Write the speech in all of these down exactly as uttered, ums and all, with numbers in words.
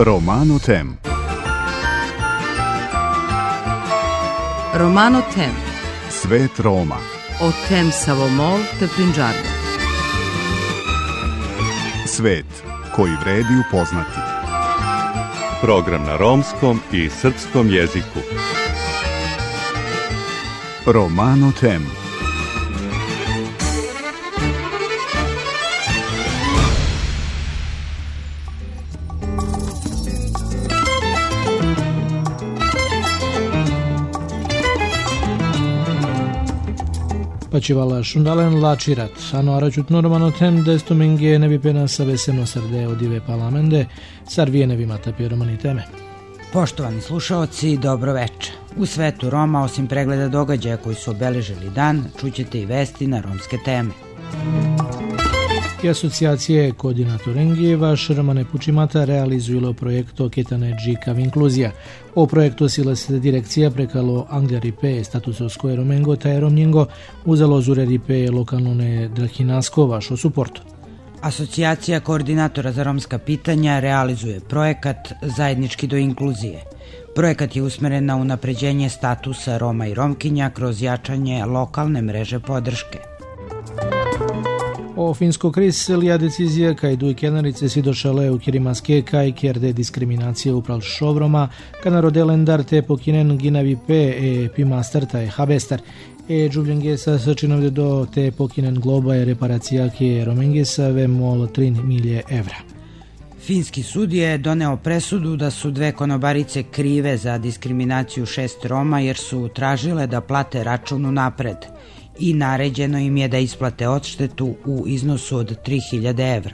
Romano Tem. Romano Tem. Svet Roma. O tem Savomol te Pinđarda. Svet koji vredi upoznati. Program na romskom i srpskom jeziku. Romano Tem. Pačivala šundalen lačirat, ano aračut Romano Tem desto menge ne bi pena sa veseno srde odive palamende, sar vijene vi matapje romani teme. Poštovani slušaoci, dobro večer. U svetu Roma, osim pregleda događaja koji su obeležili dan, čućete i vesti na romske teme. I asocijacije koordinatorengi vaš Romane Pučimata realizujilo projekto Ketane Džikav inkluzija. O projektu sila se direkcija prekalo Anglja-Ripe statusovsko romengo taj romnjengo uzalo Zure-Ripe lokalnone Drahinasko vašo suportu. Asocijacija koordinatora za romska pitanja realizuje projekat Zajednički do inkluzije. Projekat je usmeren na unapređenje statusa Roma i Romkinja kroz jačanje lokalne mreže podrške. O finsko kris lija decizija kaj duj kelnerice si došale u Kirimaske kaj kjerde diskriminacije upral šovroma ka narodelendar te pokinen ginavi pe e pimastar taj habestar. E džubljengesa sačinovde do te pokinen globa je reparacija ke romengesa ve mol tri milje evra. Finski sud je doneo presudu da su dve konobarice krive za diskriminaciju šest Roma jer su tražile da plate račun unapred i naređeno im je da isplate odštetu u iznosu od tri hiljade evra.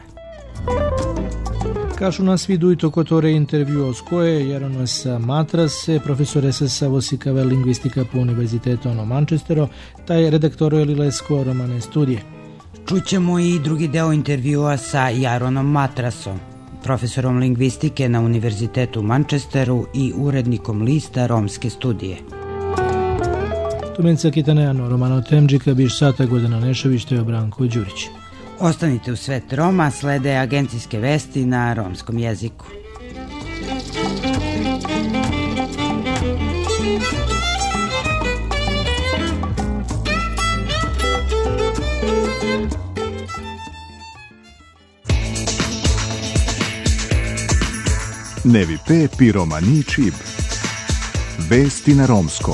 Kažu nas vidu i to kotore intervju s koje Jaronos Matrase, profesor sa vosikave lingvistika po Univerzitetu ono Manchestero, taj redaktoro Lilesko romane studije. Čućemo i drugi deo intervjua sa Jaronom Matrasom, profesorom lingvistike na Univerzitetu u Manchesteru i urednikom lista Romske studije. Tumenca Kitaneano, Romano Tem, Džika Biš Sata, Godana Nešović, te Branko Đurić. Ostanite u Svet Roma, slede agencijske vesti na romskom jeziku. Nevi pe pi romani čib. Vesti na romskom.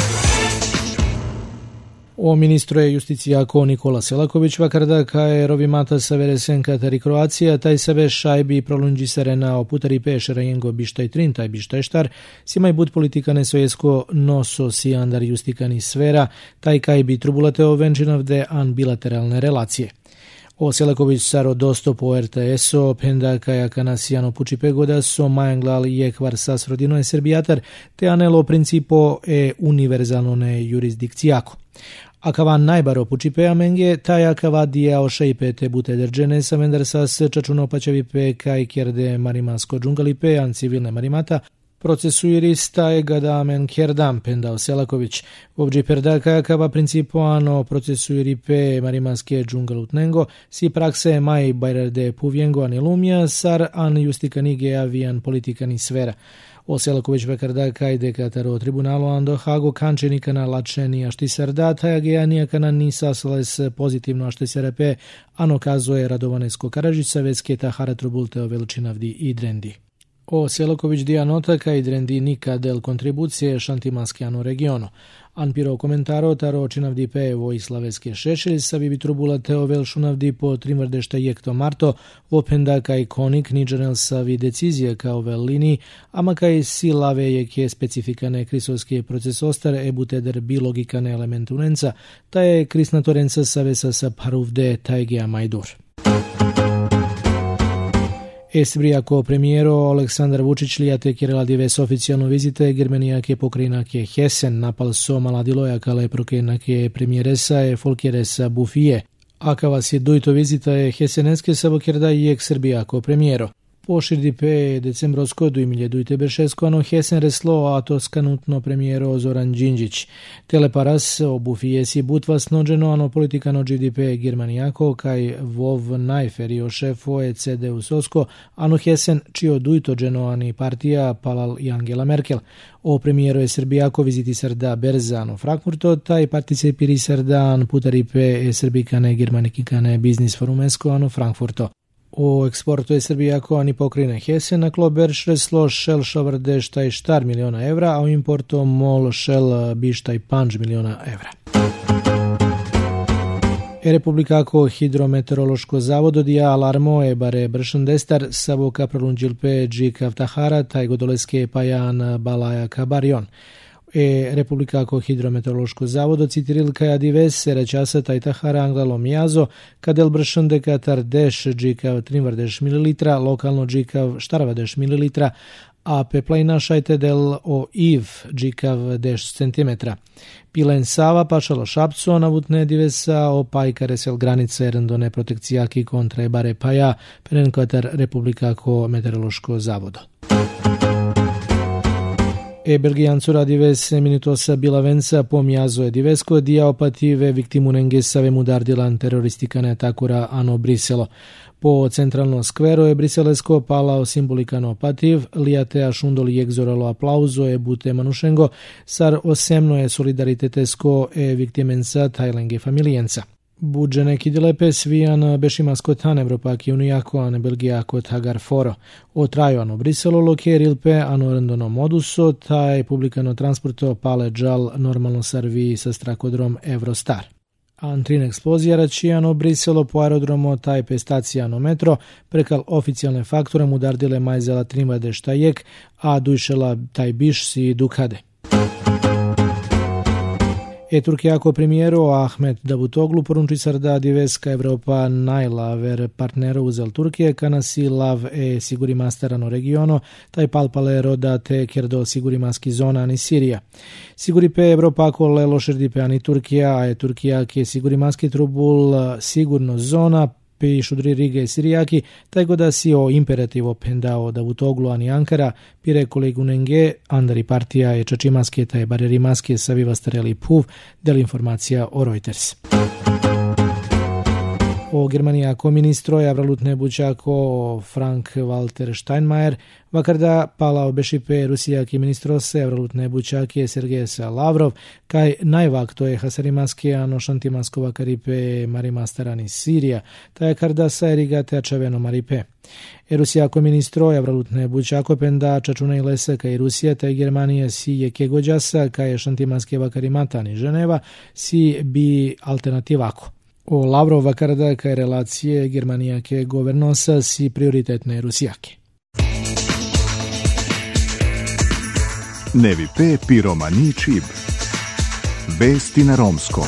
O ministro justicijako Nikola Selaković vakarda kaje rovimata sa veresenka tari Kroacija, taj sebe šajbi prolunđi serena o putari pešera jengo bištaj trin, taj bištaj štar, simaj bud politika nesojesko noso si andar justikani sfera, taj kaj bi trubulate o venčinovde an bilateralne relacije. O Selaković saro dosto po er te es-o, penda kaja kanasijano pučipe goda so majanglal je kvar sas rodino je serbijatar, te anelo principo e univerzalnone jurisdikcijako. Akava najbaro pučipea menge, taj akava dija o šeipe te bute drđene sa vendar sas čačuno pačavipe kaj kjerde marimasko džungalipe an civilne marimata, procesuirista je gadamen kjerdam, pendao Selaković. Obđi perda kaj akava principo ano procesuiripe marimaske džungalutnengo, si prakse maj bajrade puvjengo anilumija, sar an justikanige avian politikani sfera. O Selaković vekarda kaj dekataro tribunalo ando Hago kančenika na lačeni ašti sarda, taj agejanija kana nisa sales pozitivno ašti serepe, ano kazuje Radovanesko Karadžica, vesketa haratrobulte o veličinavdi i drendi. O Selaković dija nota kaj drendi nika del kontribucije šantimaskijano regionu. An piro komentaro taro činavdi pe Vojislaveske šešelj sa bi trubulate o velšunavdi po trimrdešta jekto marto, openda kaj konik niđanel sa vi decizije kao vel lini, ama kaj si lave je ke specifikane krisovske procesostar e buteder bilogikane elementunenca, ta je krisnatorenca savesa sa paruvde tajgea majdur. Esbrijako premijero Aleksandar Vučić lijate kireladive s oficijalno vizite Germenijake pokrajinake Hesen napal so maladiloja kale prokrajinake premijeresa e folkjeresa Bufije. Aka vas je dojto vizita je Hesenenske sabokjerda i ek Srbijako premijero. Po șirdipe decembrosko du mille dvajset ano hesen reslo a toskanutno premiero Zoran Đinđić. Teleparas obufiesi butvas nođeno ano politikano G D P Germaniako kaj vov najferio šefo E C D U sosko ano hesen čio dujto dženoani partija palal i Angela Merkel. O premiero je Srbijako viziti sarda berza ano Frankfurto taj participiri sardan putaripe e srbikane germanikikane biznis forumesko ano Frankfurto. O eksportu je Srbijako ani pokrine hesen na kloberš reslo šel šovrde štaj štar miliona evra, a o importo mol šel bištaj panč miliona evra. E Republikako hidrometeorološko zavodo dija alarmo e bare bršan destar saboka prolunđilpe džikav tahara taj godoleske pajan balaja kabarion. E Republikako hidrometeorološko zavodo citiril kaja dives sera časa taj tahara anglalo mijazo kadel bršan dekatar deš džikav trinvardeš mililitra, lokalno džikav štarvadeš mililitra, a peplajna šajte del o iv džikav deš centimetra. Pilen Sava pašalo šapco navutne divesa o pajkare sel granice randone protekcijaki kontra e bare paja perenkotar Republikako meteorološko zavodo. E Belgijancura dives minutosa bilavenca pomiazo e divesko dia opative viktimunenge save mudardilan teroristikane atakura ano Briselo. Po centralno skvero je briselesko palao simbolikano opativ, lijate a šundoli egzoralo aplauzo e bute manušengo, sar osemno je solidaritetesko e viktimenca tajlenge familijenca. Budžene kidilepe svijan bešimaskot an Evropaki unijako an Belgijako hagar foro. O traju ano Briselo lokerilpe ano rendono moduso, taj publikano transporto pale džal normalno sarvi sa strakodrom Eurostar. Antrin eksplozija račijano Briselo po aerodromo taj pestacijano metro, prekal oficijalne faktore mu dardile majzela trinvade štajek, a dujšela taj biš si dukade. E Turkijako premijero Ahmet Davutoglu porunči sarda diveska Evropa najlaver partnero uzel Turkije kanasi lav e siguri mastarano regiono, taj palpale roda te kerdo siguri maski zona ani Sirija. Siguri pe Evropa ako lelo šerdipe ani Turkija, a je Turkija ke siguri maski trubul sigurno zona, pe šudri Rige Sirijaki, taj goda si o imperativo pendao Davutoglu ani Ankara, pire kolegu nenge, andari partija e čačimaske taj bareri maske saviva stareli puv, del informacija o Reuters. O Germanijako ministro Javralutne bučako Frank Walter Steinmeier, vakarda palao bešipe Rusijaki ministrose Javralutne bučake Sergeja Lavrov, kaj najvakto je hasarimaske ano šantimasko vakaripe marimastarani Sirija, taj karda sa erigate ačaveno maripe. E Rusijako ministro Javralutne bučako penda čačuna i lese kaj Rusija taj Germanija si je kegođasa kaj šantimaske vakarimatani Ženeva si bi alternativako. O Lavrov vakarda kaj relacije Germanijake governosa si prioritetne Rusijake. Nevi pe piromani čib. Vesti na romskom.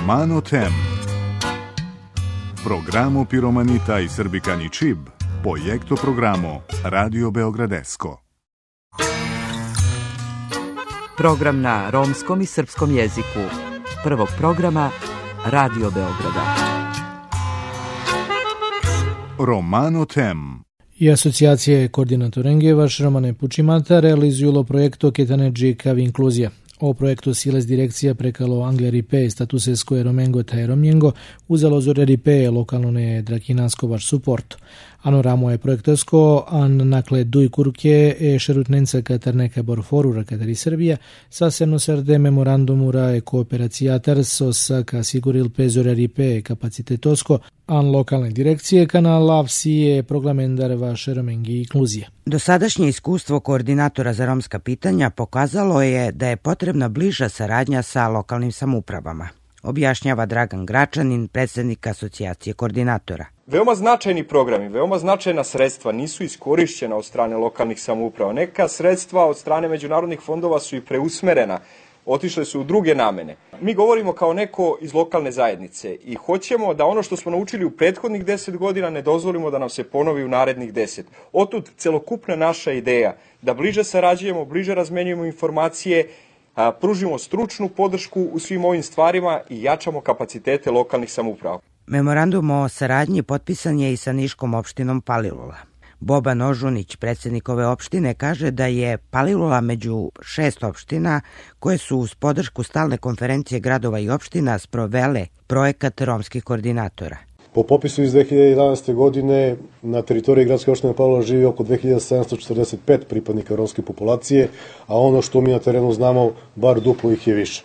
Romano Tem. Programo Piromanita i Srbikani Čib, projekto programo Radio Beogradesko. Program na romskom i srpskom jeziku. Prvog programa Radio Beograda. Romano Tem. I asocijacije koordinator vaš Romane Pučimata realizuju projekto Ketaneđi kav inkluzija. O projektu Siles direkcija prekalo Angleripe statusesko je Romengo taj Romnjengo uzelo Zoreripe lokalno ne Drakinansko vaš suport. Ano ramo je projektosko, an nakle duj kurke e šerutnenca katar neka borforura katari Srbija, sa semnoserde memorandumura e kooperacijatar sosa ka siguril pe Zoreripe kapacitetosko, an lokalne direkcije kana lavsi je proglamendar vaše Romengi inkluzije. Dosadašnje iskustvo koordinatora za romska pitanja pokazalo je da je potrebna bliža saradnja sa lokalnim samoupravama, objašnjava Dragan Gračanin, predsjednik asocijacije koordinatora. Veoma značajni programi, veoma značajna sredstva nisu iskorišćena od strane lokalnih samouprava. Neka sredstva od strane međunarodnih fondova su i preusmerena, otišle su u druge namene. Mi govorimo kao neko iz lokalne zajednice i hoćemo da ono što smo naučili u prethodnih deset godina ne dozvolimo da nam se ponovi u narednih deset. Otud celokupna naša ideja da bliže sarađujemo, bliže razmenjujemo informacije, a, pružimo stručnu podršku u svim ovim stvarima i jačamo kapacitete lokalnih samouprava. Memorandum o saradnji potpisan je i sa Niškom opštinom Palilula. Boban Ožunić, predsjednik ove opštine, kaže da je Palilula među šest opština koje su uz podršku stalne konferencije gradova i opština sprovele projekat romskih koordinatora. Po popisu iz dve hiljade jedanaeste. godine na teritoriji gradske opštine Palilula živi oko dve hiljade sedamsto četrdeset pet pripadnika romske populacije, a ono što mi na terenu znamo, bar duplo ih je više.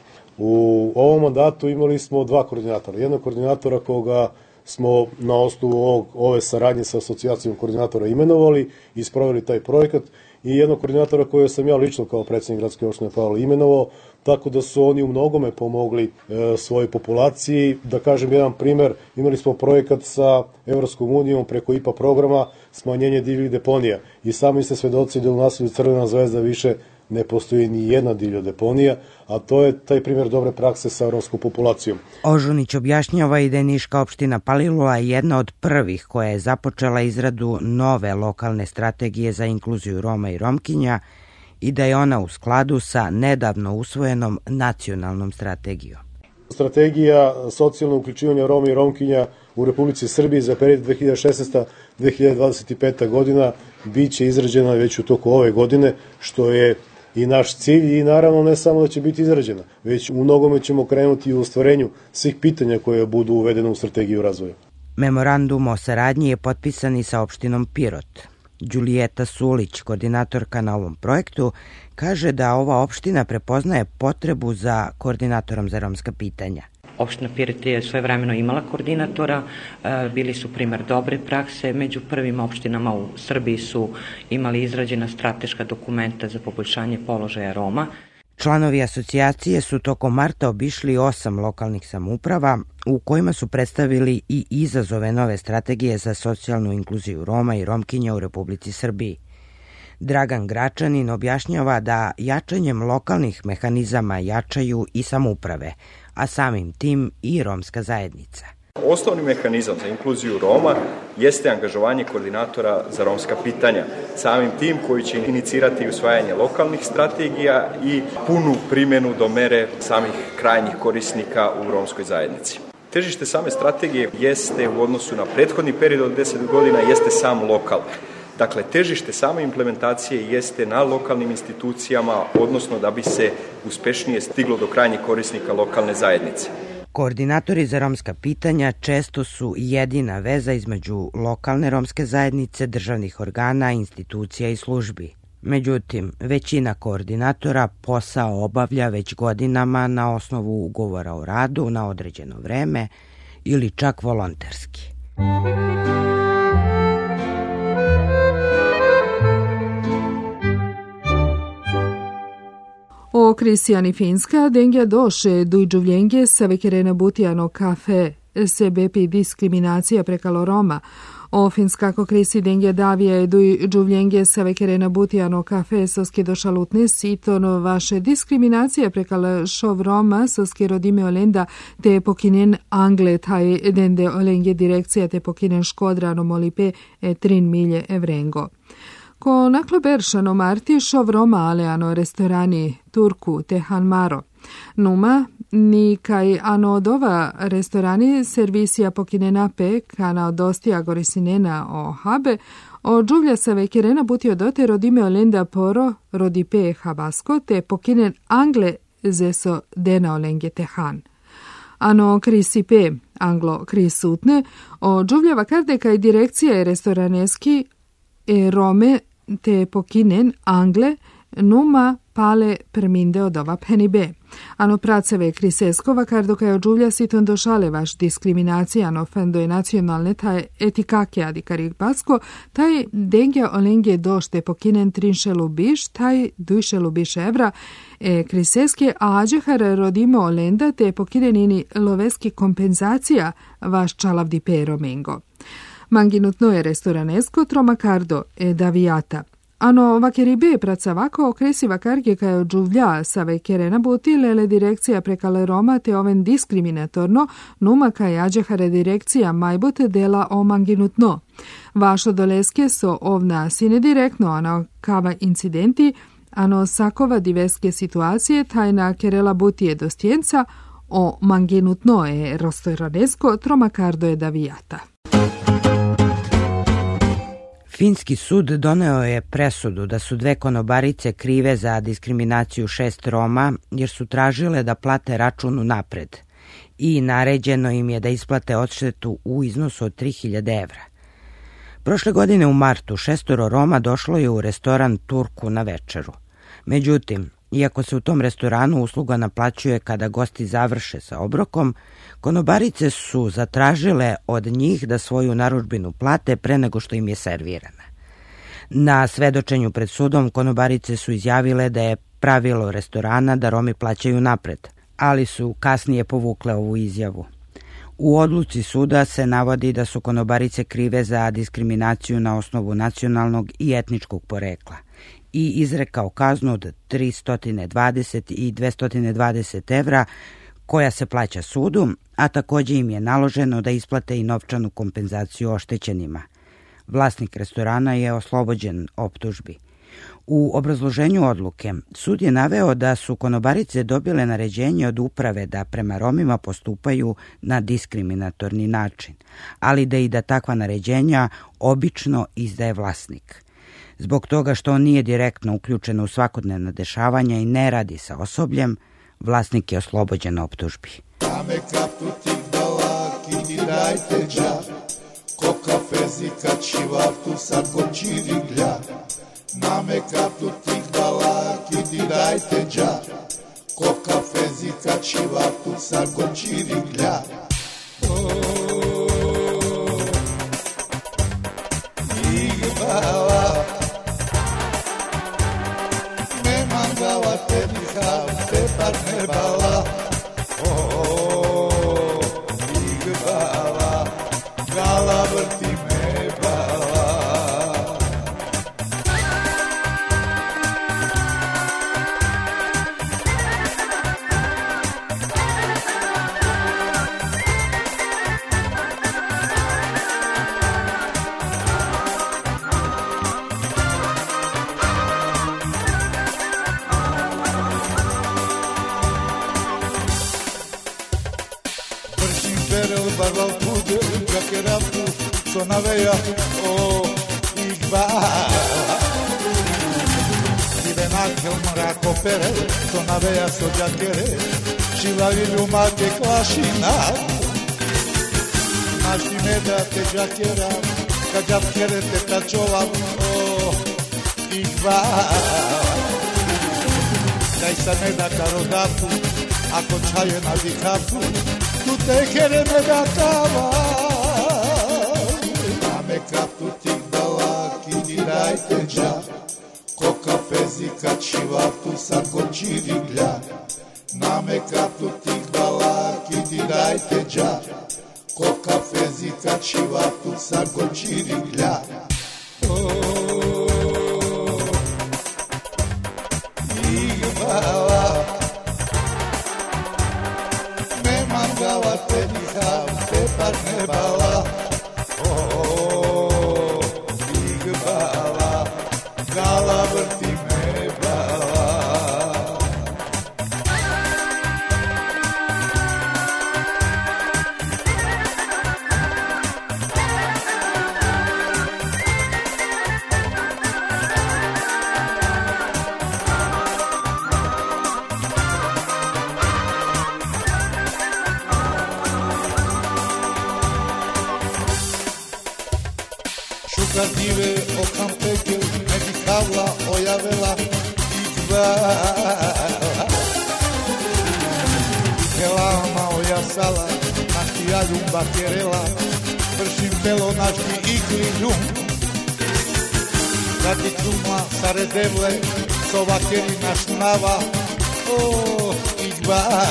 U ovom mandatu imali smo dva koordinatora. Jednog koordinatora koga smo na osnovu ovog, ove saradnje sa asocijacijom koordinatora imenovali i sproveli taj projekat i jednog koordinatora koje sam ja lično kao predsjednik gradske opštine Palilula imenovao, tako da su oni u mnogome pomogli e, svojoj populaciji. Da kažem jedan primer, imali smo projekat sa Evropskom unijom preko I P A programa smanjenje divljih deponija i sami ste svedoci da u naselju Crvena zvezda više ne postoji ni jedna divlja deponija, a to je taj primjer dobre prakse sa romskom populacijom. Ožunić objašnjava i da je Niška opština Palilula jedna od prvih koja je započela izradu nove lokalne strategije za inkluziju Roma i Romkinja i da je ona u skladu sa nedavno usvojenom nacionalnom strategijom. Strategija socijalnog uključivanja Roma i Romkinja u Republici Srbiji za period dve hiljade šesnaesta do dve hiljade dvadeset peta. godina biće izrađena već u toku ove godine, što je i naš cilj i naravno ne samo da će biti izrađena, već u mnogome ćemo krenuti u ostvarenju svih pitanja koje budu uvedene u strategiju razvoja. Memorandum o saradnji je potpisan i sa opštinom Pirot. Đulijeta Sulić, koordinatorka na ovom projektu, kaže da ova opština prepoznaje potrebu za koordinatorom za romska pitanja. Opština Pirot je svojevremeno imala koordinatora, bili su primer dobre prakse, među prvim opštinama u Srbiji su imali izrađena strateška dokumenta za poboljšanje položaja Roma. Članovi asocijacije su tokom marta obišli osam lokalnih samouprava u kojima su predstavili i izazove nove strategije za socijalnu inkluziju Roma i Romkinja u Republici Srbiji. Dragan Gračanin objašnjava da jačanjem lokalnih mehanizama jačaju i samouprave, a samim tim i romska zajednica. Osnovni mehanizam za inkluziju Roma jeste angažovanje koordinatora za romska pitanja, samim tim koji će inicirati usvajanje lokalnih strategija i punu primjenu do mere samih krajnjih korisnika u romskoj zajednici. Težište same strategije jeste u odnosu na prethodni period od deset godina jeste sam lokal. Dakle, težište same implementacije jeste na lokalnim institucijama, odnosno da bi se uspešnije stiglo do krajnjih korisnika lokalne zajednice. Koordinatori za romska pitanja često su jedina veza između lokalne romske zajednice, državnih organa, institucija i službi. Međutim, većina koordinatora posao obavlja već godinama na osnovu ugovora o radu na određeno vreme ili čak volonterski. O Kristijan i Finska dengia doše dujđuvljenje sa vekerena butijano kafe sebepi diskriminacija prekalo Roma. Ofins kako krisi dengje davija eduj džuvljenje savekerena butijano kafe soske došalutne sitono vaše diskriminacija prekal šov Roma soske rodime olenda te pokinen Angle taj dende olengje direkcija te pokinen škodrano molipe e trin milje evrengo. Ko naklo beršano marti šov Roma aleano restorani Turku te Hanmaro. Numa, ni kaj ano od ova restorani servisija pokine pe kana odostija gorisinena o habe, o džuvlja sa vekirena butio dote rodime olenda poro rodipe habasko te pokinen Angle zeso dena olenge te han. Ano krisipe anglo krisutne, o džuvljava karde kaj direkcija je restoraneski e Rome te pokinen Angle numa pale perminde od ova penibe. Ano praceve kriseskova kardo kaj odžuvlja siton došale vaš diskriminacija ano fendo je nacionalne taj etikake adikarik basko, taj dengja olengje došte pokinen trinšelu biš, taj dujšelu biš evra, e kriseske ađehar rodimo olenda te pokinenini loveski kompenzacija vaš čalavdi pero mengo. Manginutno je restoranesko tromakardo e davijata. Ano vakeribe pracovako okresiva karge kaj odžuvlja sa vekerena buti lele direkcija prekale Roma te oven diskriminatorno numa kaj ađehare direkcija majbut dela o manginutno. Vašo doleske so ovna sine direktno ano kava incidenti, ano sakova diveske situacije tajna kerela butije dostjenca o manginutno e restoranesko tromakardo je davijata. Finski sud doneo je presudu da su dve konobarice krive za diskriminaciju šest Roma jer su tražile da plate račun unapred i naređeno im je da isplate odštetu u iznosu od tri hiljade evra. Prošle godine u martu šestoro Roma došlo je u restoran Turku na večeru. Međutim, iako se u tom restoranu usluga naplaćuje kada gosti završe sa obrokom, konobarice su zatražile od njih da svoju narudžbinu plate pre nego što im je servirana. Na svedočenju pred sudom konobarice su izjavile da je pravilo restorana da Romi plaćaju napred, ali su kasnije povukle ovu izjavu. U odluci suda se navodi da su konobarice krive za diskriminaciju na osnovu nacionalnog i etničkog porekla i izrekao kaznu od tristo dvadeset i dvesta dvadeset evra koja se plaća sudu, a također im je naloženo da isplate i novčanu kompenzaciju oštećenima. Vlasnik restorana je oslobođen optužbi. U obrazloženju odluke sud je naveo da su konobarice dobile naređenje od uprave da prema Romima postupaju na diskriminatorni način, ali da i da takva naređenja obično izdaje vlasnik. Zbog toga što on nije direktno uključen u svakodnevna dešavanja i ne radi sa osobljem, vlasnik je oslobođen optužbi. Ako čaje na dikapu, tu te kere me datava. Name kaptu tik dalaki dirajte dža, ko kafezi kačivatu sa kočiriglja. Name kaptu tik dalaki dirajte dža, fezi cacivatu sa gočiriglja. Igvala me mangala te diham te par nebala. Igvala gala vrti me bala. Dive o campeche me dicavla o javela igvala Kelama o jasala na hijaljum bakerela vršim telo naški i kližum Zati čumla sare devle sovakeri naš nava o igvala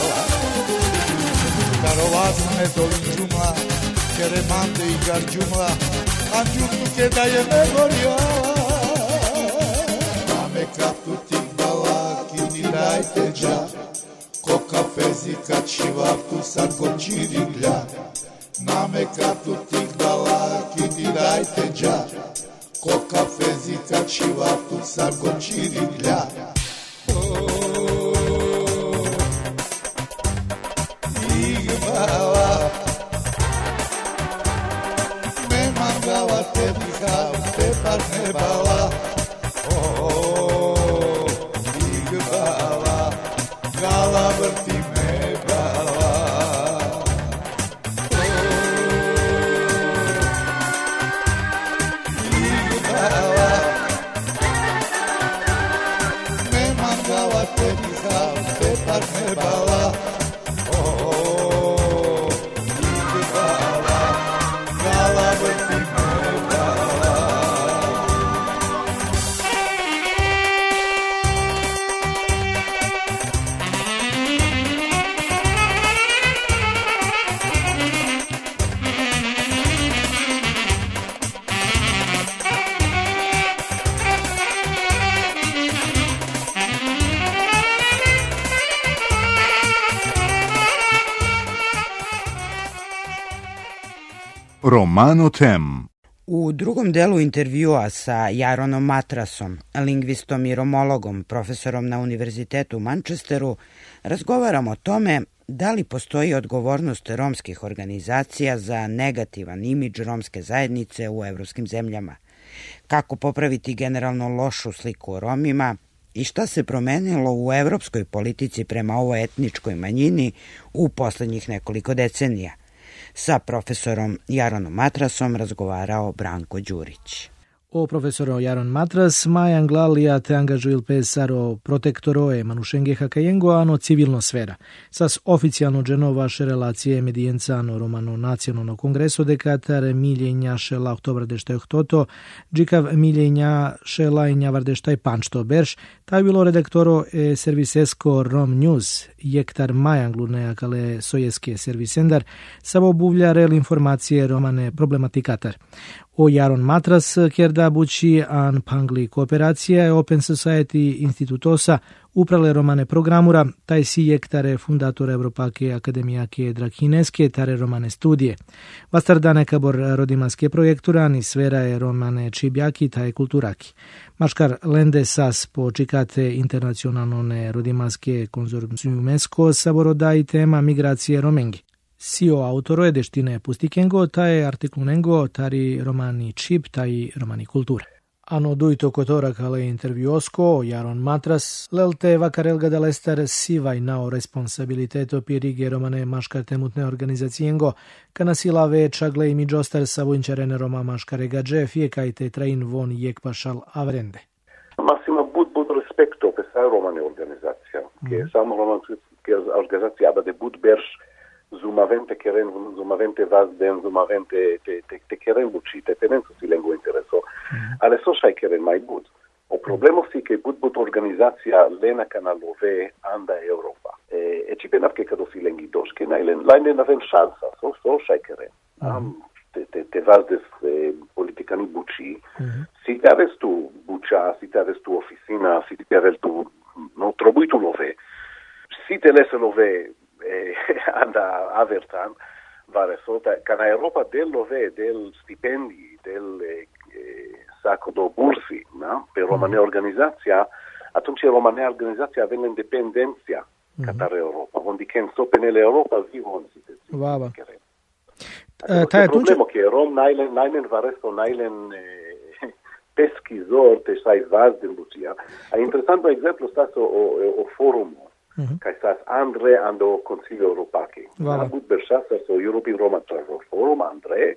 Karovazne dolin džumla keremante i garđumla Anđurnu ke da je memoria Name kaptu tik balaki ni dajte dža Ko kafezi kačivatu sa gočiriglja Name kaptu tik balaki ni dajte dža Ko kafezi kačivatu sa gočiriglja Igvala Gala te diham, te par nebala O, igvala Gala vrti me bala Igvala me mangala te diham, te par nebala O, igvala Gala vrti me Romano Tem. U drugom delu intervjua sa Jaronom Matrasom, lingvistom i romologom, profesorom na Univerzitetu u Manchesteru, razgovaramo o tome da li postoji odgovornost romskih organizacija za negativan imidž romske zajednice u evropskim zemljama, kako popraviti generalno lošu sliku o Romima i šta se promenilo u evropskoj politici prema ovoj etničkoj manjini u poslednjih nekoliko decenija. Sa profesorom Jaronom Matrasom razgovarao Branko Đurić. O profesoro Jaron Matras, mai anglalia te angažuil pesaro protektoro e manušenge hakajengo ano civilno sfera. Sas oficijalno dženo vaše relacije medijencano romano nacionalno kongreso de Katar miljenja šela oktobra deštaj ohtoto, džikav miljenja šela inja vardeštaj pančto berš, taj bilo redaktoro e servisesko Rom News, jektar mai anglune akale sojeske servisendar, savo buvlja rel informacije romane problematikatar. O Jaron Matras, kjer da bući an pangli kooperacija e Open Society Institutosa uprale romane programura, taj si jektare fundator Evropake akademijake Drakineske tare romane studije. Vastardane kabor rodimanske projektura ni sfera je romane čibjaki taj kulturaki. Maškar lende sas po čikate internacionalne rodimanske konzorciumesko saboroda i tema migracije romengi. Sio autoro je deštine pustikengo, taj artiklunengo, tari romani čip, taj romani kulture. Ano duito kotora kale intervjuosko, Jaron Matras, lelte vakarelga da lestar sivaj nao responsabiliteto pirige romane maškar temutne organizacijengo, kana silave čagle i midžostar savunčarene roma maškare gađe, fiekajte train von jek pašal avrende. Massimo bud bud respekto pe sa romane organizacija, che samo romane organizacija abade bud berš zumavente keren, zumavente vazden, zumavente te, te, te keren bucite, tenen su si lengo intereso, mm-hmm. ale so šaj keren mai bud. O problemo si che bud bud organizacija lena kanalove anda Europa. E, e ci penap che cado si lengi doš, che nailen, lajne navem šansa, so, so šaj keren. Uh-huh. Te, te, te vas des eh, politica ni buci, uh-huh. Si te aves tu bucia, si te aves tu oficina, si te aves tu, non trebuie tu love, si te lese love eh, anda avertan, vare sota, ca na Europa del love, del stipendi, del eh, sacco do bursi, na? Per România organizația, atunci România organizația avem independenția uh-huh. Catare Europa, unde când so penele Europa vivo în situație. Va, va. Uh, tai atunci problema che Rom nailen nailen varesto nailen eh, pesquisor te sai vaz din Bucia. A interesant un exemplu sta o o, o forum uh-huh. Ca sas Andre ando Consilio Europake. Va but berșasa so European Roma Travel Forum Andre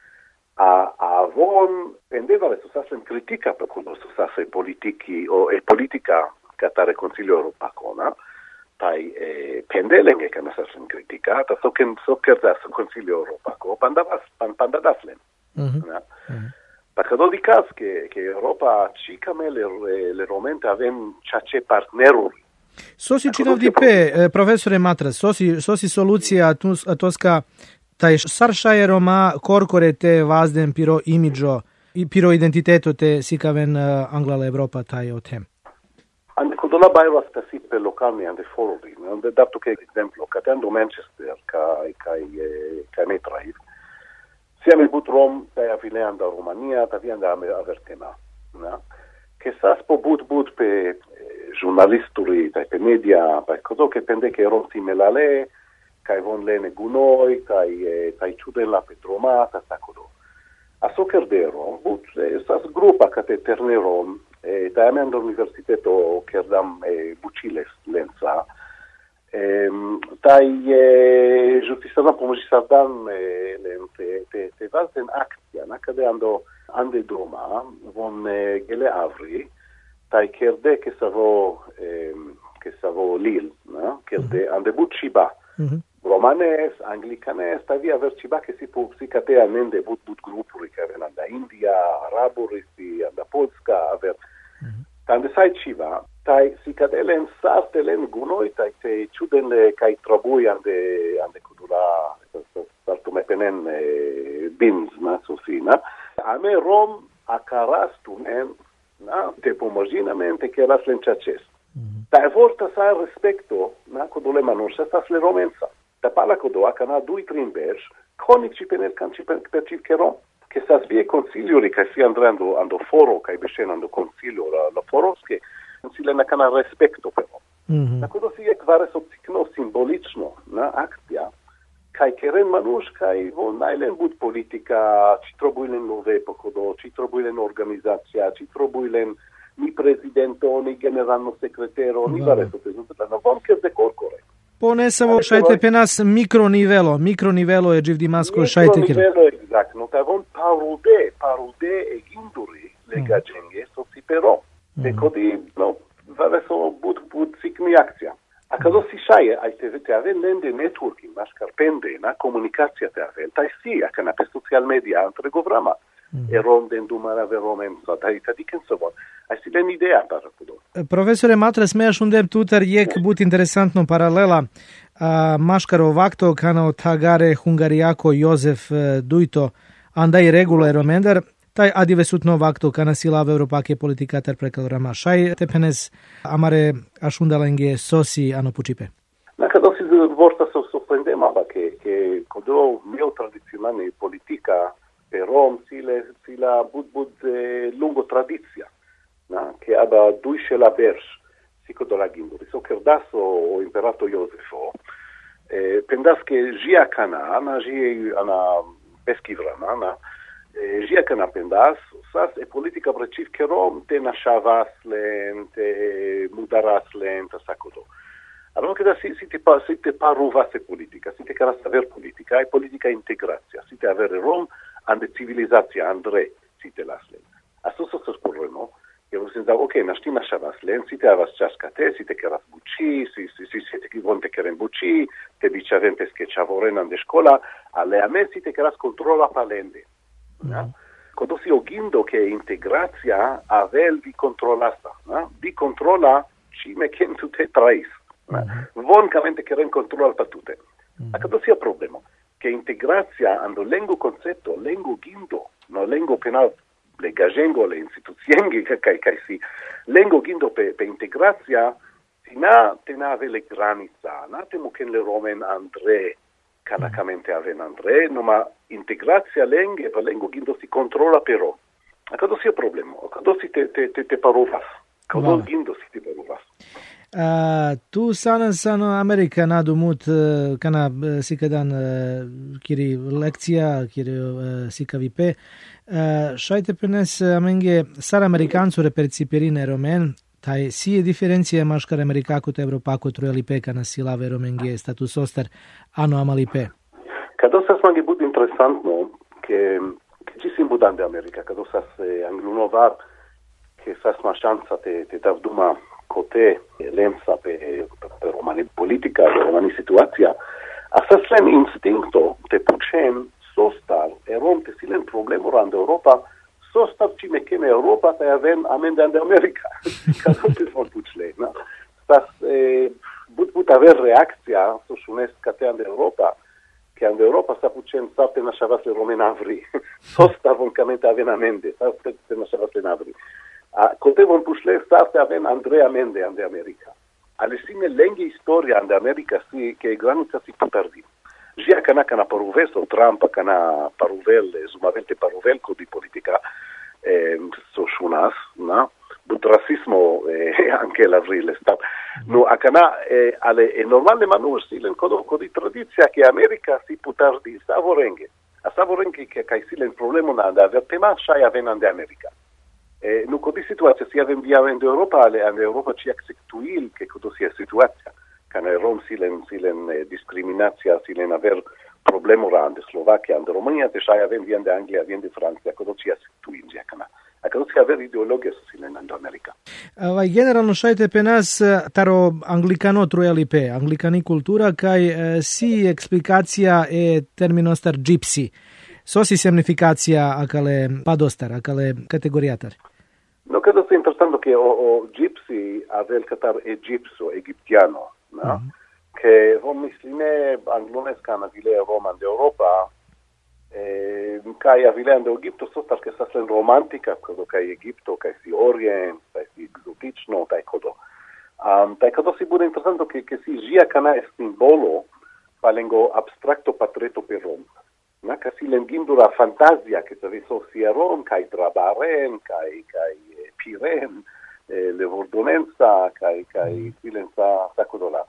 a avon pendeva să să critica pe cum să să politici o e politica Catare Consilio Europacona. Tai eh, pendelenge che non sono criticata, so che so che da Consiglio Europa, co pandavas pan pandadaflen. Mhm. Ja. Perché do di cas che che Europa ci camele le romente avem ceea partnerul. Sosi cinav di pe profesore Matras, sosi sosi soluția atunci atoska tai sarșaje Roma corcore te vazden piro imidžo i piro identiteto te sikaven Anglala Europa tai o tem. Ande codola bairro stasi pe localni ande foruri, ande dato che esempio, catendo Manchester, ca ca ca ne traiv. Siamo in Rom, tai avileanda Romania, tavianda avertena, na? Che sas po but but pe giornalisturi, tai pe media, pe codo che pende che Rom simelale, kai von lene gunoi, kai tai ciuden la Petroma, ta sacodo. A socerdero, but sas grupa ca te ternerom, e da mea universiteto kerdam e buciles lensa e tai e justiția pomoći sardan lente te te vazen akcija na kada ando ande doma von gele avri tai kerde ke savo ke savo lil na kerde ande buciba romanes anglicanes tavi aver ciba che si può si catea nende but but grupuri care anda India, araburi, si anda Polska, aver tande sai civa, tai si cadele în sartele în gunoi, tai te ciudenle cai trabui ande ande cudula sartu mepenen bins na sofina. Ame Rom acarastu men, na te pomojinamente che las lencacest. Tai vorta sa respecto, na cudule manusha sa le romensa. Ta pala codoa cana dui trimberj, conic ci penel can ci perciv che Rom. Che sa svie consigliori che si andranno ando foro, che bescen ando consiglio la, la foros, che consiglio na cana respecto però. Mm-hmm. Na codo si ekvare soptikno simbolično na akcija, kaj keren manuš, kaj vo najlen bud politika, ci trobuilen nove pokodo, ci trobuilen organizacija, ci trobuilen ni prezidento, ni generalno sekretero, ni vare soptikno, na vom ker de korkore. Ponesamo šajte pe nas mikronivelo, mikronivelo je Givdimasko šajte kjer. Mikronivelo, exact, no ta von parude, parude e ginduri lega genge, so si però. Te codi, no, vare so bud, bud sikmi akcija. A kada si šaje, aj te, te ave nende networking, naš karpende, na komunikacija te ave, taj si, a kana pe social media, antre govrama. E rom den dumara ve romem, so taj tadiken sobon. Aj si len ideja para kudo. Profesore Matras, me aš undem tutar jek but interesantno paralela. Maškaro vakto kana tagare hungarijako Jozef Dujto andai regula romender, taj adive sutno vakto kana silave Europake politikater prekalorama. Šaj tepenes amare aš undalenge sosi ano pucipe. Na kada si vorta so sorprendema, che che kodo mio tradizionale politica per Rom sile sila bud bud eh, lungo tradizia. Na, che aba duisce la berș, sico do la ginduri. So kerdaso o imperato Iosefo, eh, pendas che jia cana, ana jia ana peschivrana, na, eh, jia cana pendas, sas e politica preciv che Rom te nashavaslen, te mudaraslen, ta sacodo. Allora che da si, si, te, si te paruvase politica, si te caras aver politica, e politica integrația, si te avere Rom, ande civilizația, andre, si te laslen. Asto so să sporremo, eu vă zic, ok, naști nashavaslen, si te avas ceascate, si te caras buci, si, si, si, si te von te keren buci, te dice avem pesche ceavorenan de școla, ale a me si te caras controla palende. Da? Codo si ogindo che integrația avel di controla asta, da? Di controla cime chen tu te trais. Von camente keren controla pa tute. A codo si a problema. che integrația ando lengo concetto, lengo gindo, no lengo penal le gajengo le istituzioni che che che si lengo gindo pe pe integrația tina tina vele granica, na temo che le romen andre canacamente aven andre, no ma integrația lenge per lengo gindo si controlla però. A cosa sia problema? A cosa si te te te, te parovas? Cosa gindo si te parovas? Uh, tu sana sana Amerika nadumut uh, kana uh, sikadan uh, kiri lekcija kiri uh, sikavipe uh, šajte penes amenge sar amerikancu repercipirine romen taj si je diferencija maškar amerikakut evropakut roelipe kana silave romenge status ostar ano amalipe. Kado sas mangi bud interesantno che che ci simbudan de Amerika, kado sas eh, anglunovar che sas ma šansa te te davduma kote lemsa pe, pe romani politika, pe romani situacija, a sa slen instinkto te pučem sostar, erom te silen problemu rande Europa, sostar cime keme Europa, te avem amende ande Amerika. Kada te son pučle, na? Stas, eh, but but aver reakcija, so šunest kate ande Europa, che ande Europa sa pučem sarte na šavas le romen avri. Sostar voncamente aven amende, sarte na šavas le avri. A kote von pušle starte aven Andrea Mende ande Amerika. Ale sime lenghe istoria ande Amerika si che granica si putardi. Gia cana cana paruveso Trump cana paruvel sumamente paruvel di politica eh, so shunas, na? But racismo eh, anche l'avril sta. No a cana eh, ale è normale manus silen codo codi tradizia che Amerika si putardi savorenghe. A savorenghe che kai silen problema na da vertema shai aven ande Amerika. Eh, nu codi situația si avem via în Europa, ale în Europa ci acceptuil că codo sia situația. Ca în Rom silen silen discriminația, silen aver problemu rande Slovacia, în România, deja avem via de Anglia, via de Franța, codo ci acceptuil via cana. A codo si aver ideologia su silen în America. Vai generalno šajte penas taro anglicano truelipe, anglicani kultura kaj si explicația e terminostar gypsy. Sosi semnificația akale padostar, akale categoriatar. No, credo sia interessante che o, o gypsy avel catar egipso, egiptiano, no? Mm-hmm. Che vom mislime anglonesca na vile roman de Europa, e kai avile ande Egipto sostar che saslen romantica, credo kai Egipto, kai si Orient, kai si exotično, kai codo. Um, tai codo si bude interessante che che si gia cana è simbolo falengo abstracto patreto per Rom. Na ca si lengindura fantasia che se so sia Rom, kai Trabaren, kai kai Piren, eh, le Vordonenza, kai kai silenza sacodola.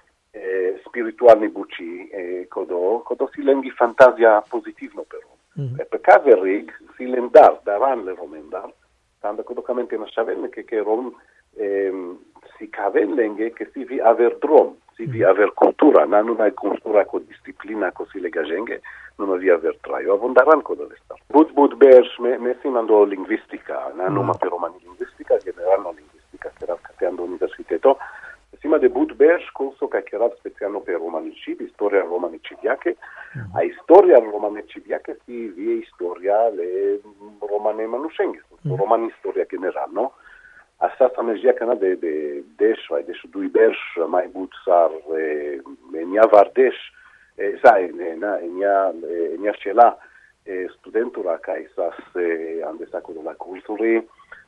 Eh, spiritualni buci, eh, codo, codo si lengi fantasia positivno però. Mm-hmm. E per caverig si lendar, daran le romendar, tanda codocamente na shavenne che che rom eh, si caven lenghe che si vi aver drom, si vi aver cultura, na non hai cultura con disciplina così le gagenge, non avi aver traio, avondaran codo l'estar. Bud bud bers me me si mando linguistica, na mm-hmm. non per romani linguistica, generalno linguistica, che cateando universiteto. Sima de bud bers corso che era specialno per romanicid, storia romanicidiache, mm-hmm. a storia romanicidiache si vie storia le romane manusenghe, mm-hmm. romani storia general, no? Asta sa megia cana de de desh, ai desh dui bers mai bud sar e nia vardesh, e sai, na nia nia shela studentura kai sas ande saco la culturi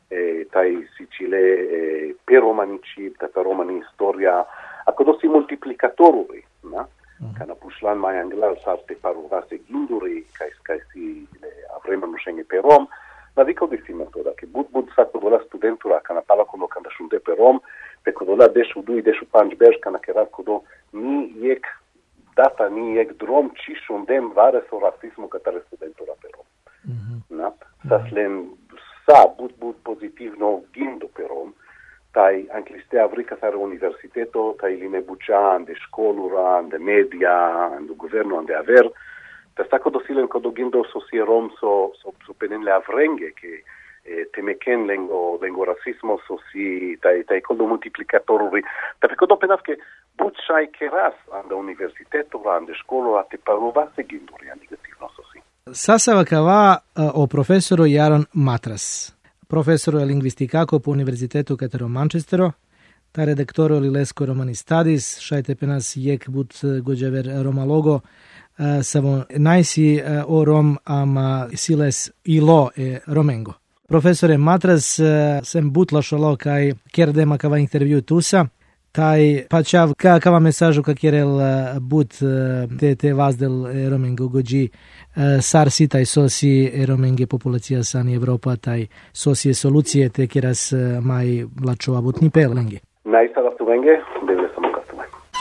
e tai Sicile e per romanicid, per romani storia, a codo si multiplicatoruri, na? Mm. Cana pușlan mai anglar sarte paruvase ginduri, kai kai si avremo nu scenge per Rom, ma dico di simatoda che bud bud saco la studentura cana pala cono cana shunde per Rom, pe codo la deshu dui deshu panj berj cana kerat codo ni yek data ni yek drom ci shundem vare so rasismo catare studentura per Rom. Mm-hmm. Na? Saslen sa bud bud pozitivno gindo per Rom, tai anche liste avrica sare universiteto, tai line bucea, de školura, de media, de governo, de aver, te sta codo silen codo gindo so si Rom so, so, so penen le avrenghe, che eh, temeken lengo, lengo racismo so si, tai, tai codo multiplicatoruri, te codo penaf che bucea keras ande universiteto, ande školura, te parova se ginduri, negativno so si. Sasava cava uh, o profesoro Jaron Matras. Profesoro je lingvistikako po Univerzitetu Katero Manchestero, ta redaktoro Lilesko Romani Studies, šajte penas jek but gođever romalogo, samo najsi o rom ama siles ilo e romengo. Profesore Matras, sem butlašolo kaj kerdema kava intervju tusa, taj pačav ka kava mesažu ka kjerel but te te vazdel e romengo gođi sarsi taj sosi e romenge populacija sani Evropa taj sosi e solucije te kjeras maj vlačova butni pelenge. Najsa da tu venge, deve samo kastume.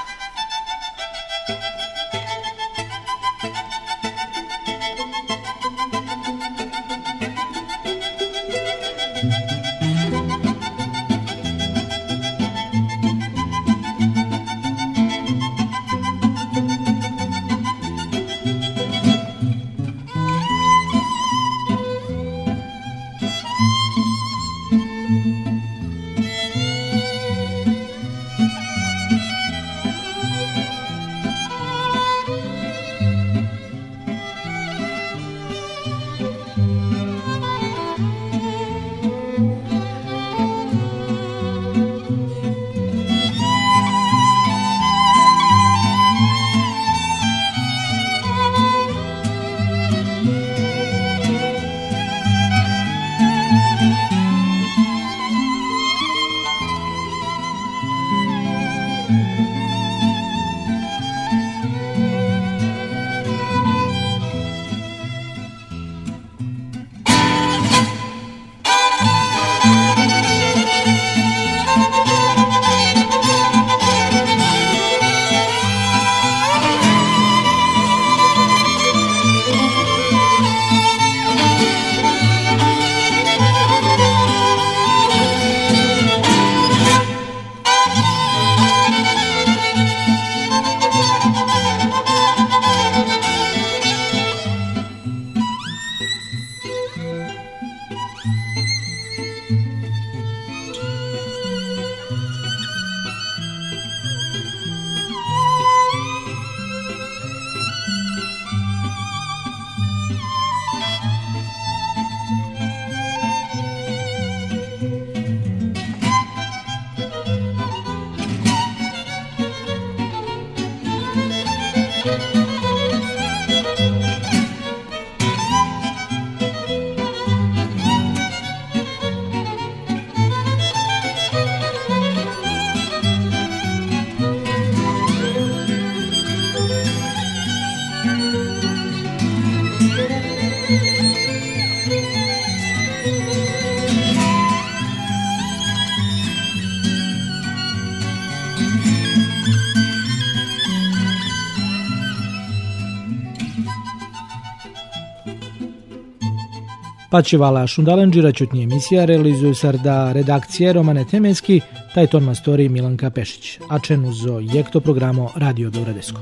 Pačivala Šundalanđira čutnji emisija realizuju sarda redakcije Romane Temenski, taj ton mastori Milanka Pešić, a čenu zo jekto programo Radio Beogradesko.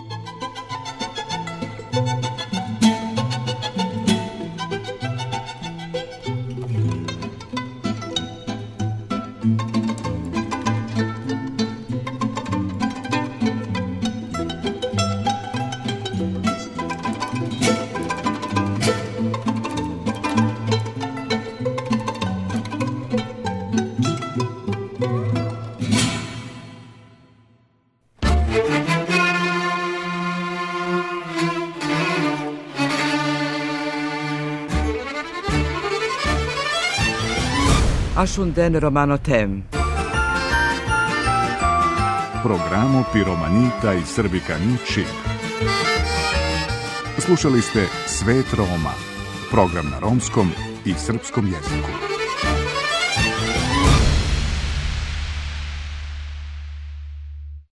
Ashunden Romano Tem. Programo Piromanita i Srbikani Čib. Slušali ste Svet Roma, program na romskom i srpskom jeziku.